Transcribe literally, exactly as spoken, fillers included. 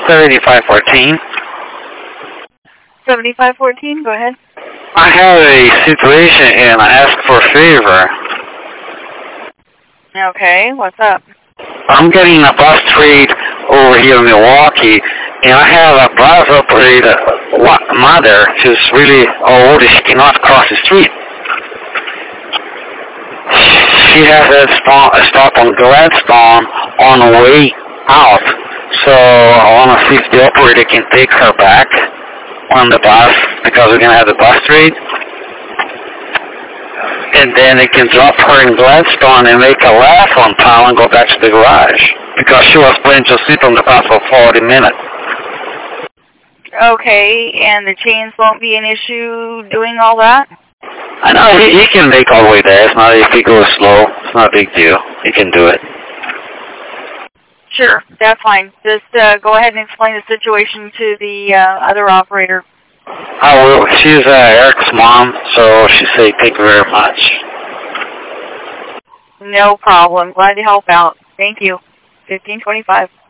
seventy-five fourteen. seventy-five fourteen, go ahead. I have a situation and I ask for a favor. Okay, what's up? I'm getting a bus trade over here in Milwaukee, and I have a bus operator mother who's really old. She cannot cross the street. She has a stop, a stop on Gladstone on the way out, so I want to see if the operator can take her back on the bus, because we're going to have the bus trade, and then they can drop her in Gladstone and make a left on town and go back to the garage, because she was planning to sit on the bus for forty minutes. Okay, and the chains won't be an issue doing all that? I know, he, he can make all the way there. It's not, if he goes slow, it's not a big deal. He can do it. Sure, that's fine. Just uh, go ahead and explain the situation to the uh, other operator. I will. She's uh, Eric's mom, so she said thank you very much. No problem. Glad to help out. Thank you. fifteen twenty-five.